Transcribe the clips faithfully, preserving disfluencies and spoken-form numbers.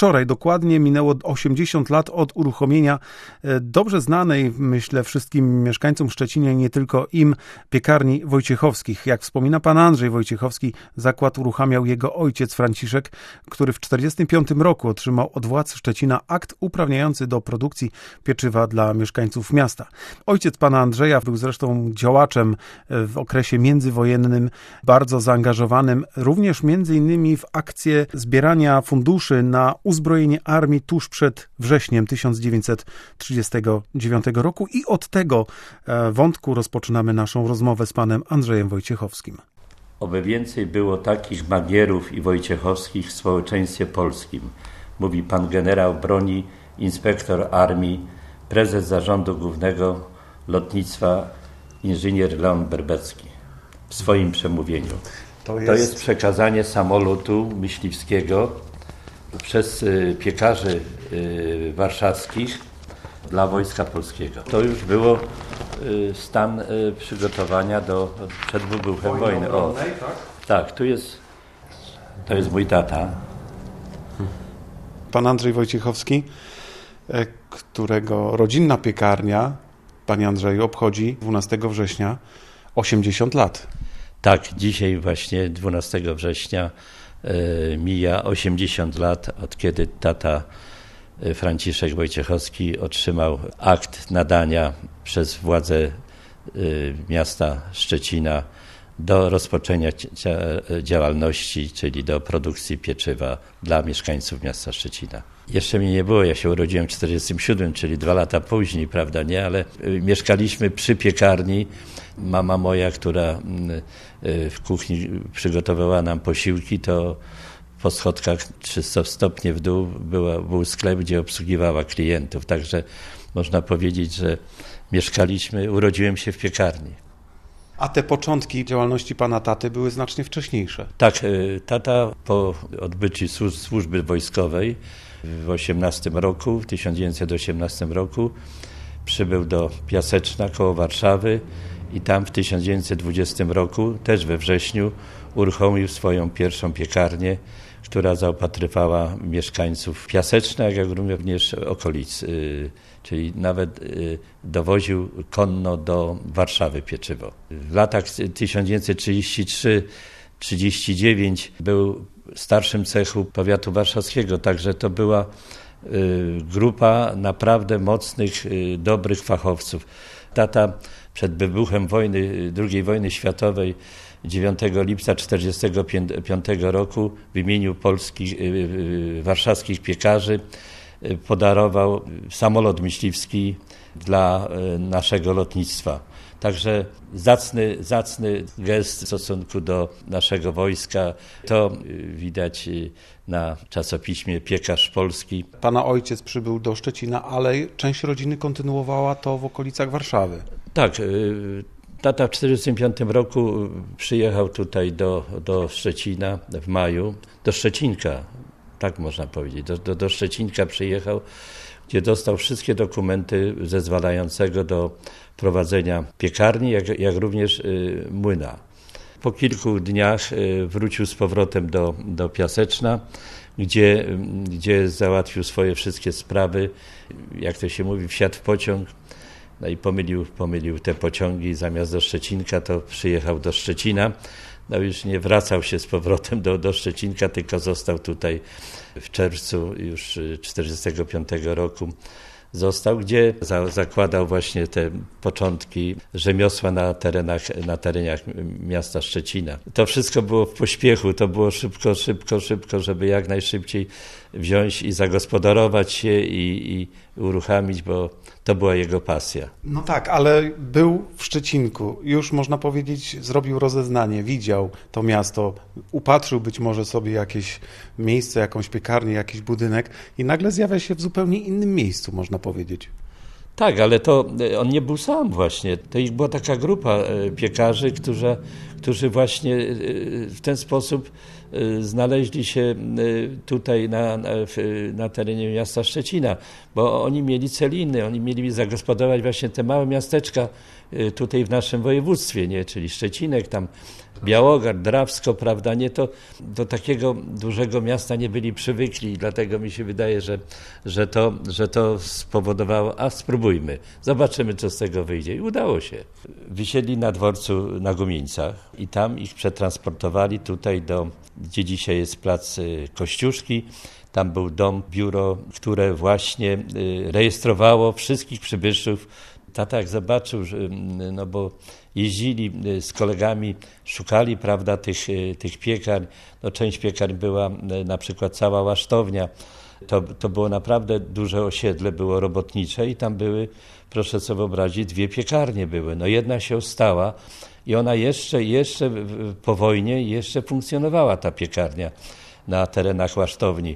Wczoraj dokładnie minęło osiemdziesiąt lat od uruchomienia dobrze znanej, myślę, wszystkim mieszkańcom Szczecina i nie tylko im, piekarni Wojciechowskich. Jak wspomina pan Andrzej Wojciechowski, zakład uruchamiał jego ojciec Franciszek, który w czterdziestym piątym roku otrzymał od władz Szczecina akt uprawniający do produkcji pieczywa dla mieszkańców miasta. Ojciec pana Andrzeja był zresztą działaczem w okresie międzywojennym, bardzo zaangażowanym, również między innymi w akcję zbierania funduszy na uzbrojenie armii tuż przed wrześniem tysiąc dziewięćset trzydziestego dziewiątego roku i od tego wątku rozpoczynamy naszą rozmowę z panem Andrzejem Wojciechowskim. Oby więcej było takich Magierów i Wojciechowskich w społeczeństwie polskim, mówi pan generał broni, inspektor armii, prezes Zarządu Głównego Lotnictwa inżynier Leon Berbecki w swoim przemówieniu. To jest, to jest przekazanie samolotu myśliwskiego przez piekarzy warszawskich dla Wojska Polskiego. To już było stan przygotowania do przed wybuchem wojny. O, tak, tu jest, to jest mój tata. Pan Andrzej Wojciechowski, którego rodzinna piekarnia, panie Andrzeju, obchodzi dwunastego września osiemdziesiąt lat. Tak, dzisiaj właśnie dwunastego września y, mija osiemdziesiąt lat, od kiedy tata y, Franciszek Wojciechowski otrzymał akt nadania przez władze y, miasta Szczecina do rozpoczęcia działalności, czyli do produkcji pieczywa dla mieszkańców miasta Szczecina. Jeszcze mnie nie było, ja się urodziłem w czterdziestym siódmym, czyli dwa lata później, prawda, nie, ale mieszkaliśmy przy piekarni. Mama moja, która w kuchni przygotowywała nam posiłki, to po schodkach trzysta stopni w dół była, był sklep, gdzie obsługiwała klientów. Także można powiedzieć, że mieszkaliśmy, urodziłem się w piekarni. A te początki działalności pana taty były znacznie wcześniejsze. Tak, tata po odbyciu służby wojskowej w osiemnastym roku, w tysiąc dziewięćset osiemnastym roku przybył do Piaseczna koło Warszawy i tam w tysiąc dziewięćset dwudziestym roku, też we wrześniu, uruchomił swoją pierwszą piekarnię, która zaopatrywała mieszkańców Piaseczna, jak również okolic, czyli nawet dowoził konno do Warszawy pieczywo. W latach tysiąc dziewięćset trzydziestym trzecim do trzydziestego dziewiątego był starszym cechu powiatu warszawskiego, także to była grupa naprawdę mocnych, dobrych fachowców. Tata przed wybuchem wojny, drugiej wojny światowej, dziewiątego lipca tysiąc dziewięćset czterdziestego piątego roku w imieniu polskich, warszawskich piekarzy podarował samolot myśliwski dla naszego lotnictwa. Także zacny, zacny gest w stosunku do naszego wojska. To widać na czasopiśmie Piekarz Polski. Pana ojciec przybył do Szczecina, ale część rodziny kontynuowała to w okolicach Warszawy. Tak. Tata w tysiąc dziewięćset czterdziestym piątym roku przyjechał tutaj do, do Szczecina w maju, do Szczecinka, tak można powiedzieć, do, do, do Szczecinka przyjechał, gdzie dostał wszystkie dokumenty zezwalającego do prowadzenia piekarni, jak, jak również y, młyna. Po kilku dniach y, wrócił z powrotem do, do Piaseczna, gdzie, gdzie załatwił swoje wszystkie sprawy, jak to się mówi, wsiadł w pociąg, no i pomylił, pomylił te pociągi, zamiast do Szczecinka to przyjechał do Szczecina. No już nie wracał się z powrotem do, do Szczecinka, tylko został tutaj w czerwcu już tysiąc dziewięćset czterdziestego piątego roku. Został, gdzie za, zakładał właśnie te początki rzemiosła na terenach, na terenach miasta Szczecina. To wszystko było w pośpiechu, to było szybko, szybko, szybko, żeby jak najszybciej wziąć i zagospodarować się i, i uruchamić, bo to była jego pasja. No tak, ale był w Szczecinku, już można powiedzieć zrobił rozeznanie, widział to miasto, upatrzył być może sobie jakieś miejsce, jakąś piekarnię, jakiś budynek i nagle zjawia się w zupełnie innym miejscu, można powiedzieć. Tak, ale to on nie był sam właśnie. To ich była taka grupa piekarzy, którzy, którzy właśnie w ten sposób znaleźli się tutaj na, na, na terenie miasta Szczecina, bo oni mieli celiny, oni mieli zagospodarować właśnie te małe miasteczka tutaj w naszym województwie, nie? Czyli Szczecinek, tam Białogard, Drawsko, prawda, nie, to do takiego dużego miasta nie byli przywykli i dlatego mi się wydaje, że, że, to, że to spowodowało, a spróbujmy, zobaczymy, co z tego wyjdzie. I udało się. Wysiedli na dworcu na Gumieńcach i tam ich przetransportowali tutaj do, gdzie dzisiaj jest plac Kościuszki. Tam był dom, biuro, które właśnie rejestrowało wszystkich przybyszów. Tata jak zobaczył, że, no bo jeździli z kolegami, szukali, prawda, tych, tych piekarń. No, część piekarń była na przykład cała Łasztownia. To, to było naprawdę duże osiedle, było robotnicze i tam były, proszę sobie wyobrazić, dwie piekarnie były. No jedna się ostała i ona jeszcze, jeszcze po wojnie jeszcze funkcjonowała, ta piekarnia na terenach Łasztowni.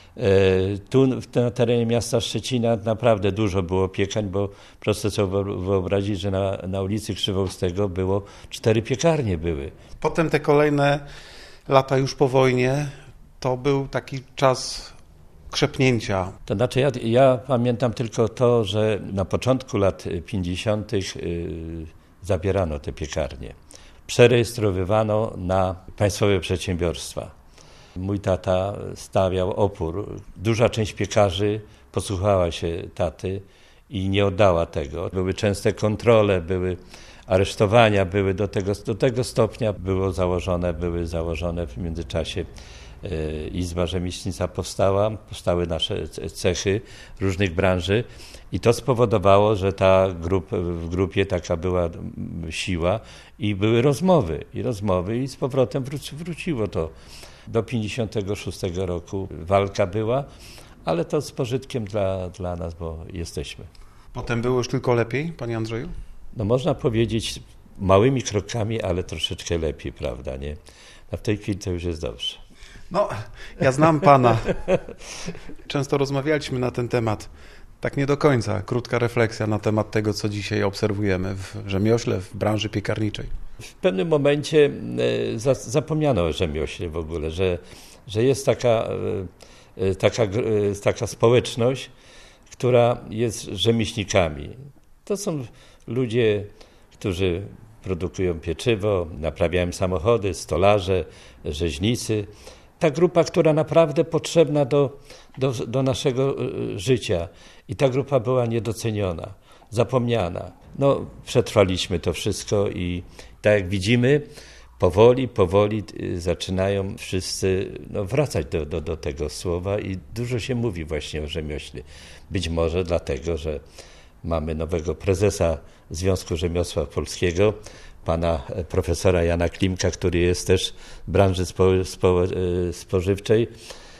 Tu na terenie miasta Szczecina naprawdę dużo było piekarń, bo proszę sobie wyobrazić, że na, na ulicy Krzywoustego było cztery piekarnie były. Potem te kolejne lata już po wojnie to był taki czas krzepnięcia. To znaczy ja, ja pamiętam tylko to, że na początku lat pięćdziesiątych yy, zabierano te piekarnie. Przerejestrowywano na państwowe przedsiębiorstwa. Mój tata stawiał opór. Duża część piekarzy posłuchała się taty i nie oddała tego. Były częste kontrole, były aresztowania, były do tego, do tego stopnia było założone, były założone w międzyczasie Izba Rzemieślnicza powstała, powstały nasze cechy różnych branży i to spowodowało, że ta grup, w grupie taka była siła i były rozmowy i rozmowy i z powrotem wróci, wróciło to. Do pięćdziesiątego szóstego roku walka była, ale to z pożytkiem dla, dla nas, bo jesteśmy. Potem było już tylko lepiej, panie Andrzeju? No można powiedzieć małymi krokami, ale troszeczkę lepiej, prawda, nie? A w tej chwili to już jest dobrze. No, ja znam pana. Często rozmawialiśmy na ten temat. Tak nie do końca. Krótka refleksja na temat tego, co dzisiaj obserwujemy w rzemiośle, w branży piekarniczej. W pewnym momencie zapomniano o rzemiośle w ogóle, że, że jest taka, taka, taka społeczność, która jest rzemieślnikami. To są ludzie, którzy produkują pieczywo, naprawiają samochody, stolarze, rzeźnicy. Ta grupa, która naprawdę potrzebna do, do, do naszego życia. I ta grupa była niedoceniona, zapomniana. No, przetrwaliśmy to wszystko i tak jak widzimy, powoli, powoli zaczynają wszyscy no, wracać do, do, do tego słowa i dużo się mówi właśnie o rzemiośle. Być może dlatego, że mamy nowego prezesa Związku Rzemiosła Polskiego, pana profesora Jana Klimka, który jest też w branży spo, spo, spożywczej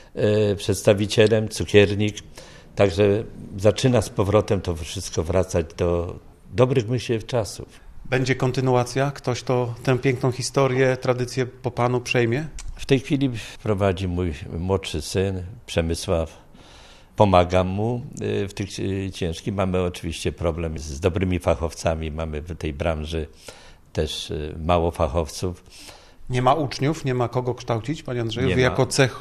przedstawicielem, cukiernik. Także zaczyna z powrotem to wszystko wracać do dobrych myśli czasów. Będzie kontynuacja? Ktoś to tę piękną historię, tradycję po panu przejmie? W tej chwili prowadzi mój młodszy syn, Przemysław. Pomagam mu w tych ciężkich. Mamy oczywiście problem z dobrymi fachowcami. Mamy w tej branży też mało fachowców. Nie ma uczniów? Nie ma kogo kształcić, panie Andrzeju? Nie Wy ma. jako cech...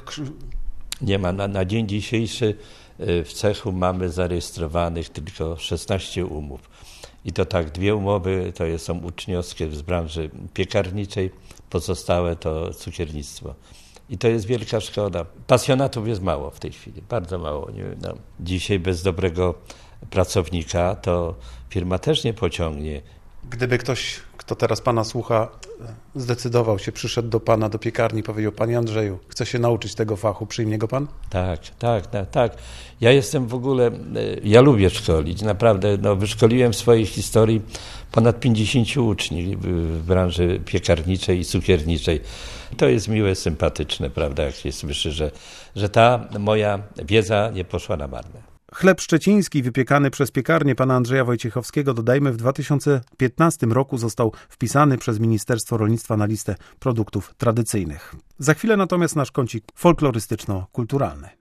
Nie ma. Na, na dzień dzisiejszy w cechu mamy zarejestrowanych tylko szesnaście umów. I to tak, dwie umowy to są uczniowskie z branży piekarniczej, pozostałe to cukiernictwo. I to jest wielka szkoda. Pasjonatów jest mało w tej chwili, bardzo mało. Nie, no. Dzisiaj bez dobrego pracownika to firma też nie pociągnie. Gdyby ktoś, kto teraz pana słucha, zdecydował się, przyszedł do pana do piekarni i powiedział: panie Andrzeju, chcę się nauczyć tego fachu, przyjmie go pan? Tak, tak, tak, tak. Ja jestem w ogóle, ja lubię szkolić, naprawdę. No, wyszkoliłem w swojej historii ponad pięćdziesięciu uczniów w branży piekarniczej i cukierniczej. To jest miłe, sympatyczne, prawda, jak się słyszy, że, że ta moja wiedza nie poszła na marne. Chleb szczeciński wypiekany przez piekarnię pana Andrzeja Wojciechowskiego, dodajmy, w dwa tysiące piętnastym roku został wpisany przez Ministerstwo Rolnictwa na listę produktów tradycyjnych. Za chwilę natomiast nasz kącik folklorystyczno-kulturalny.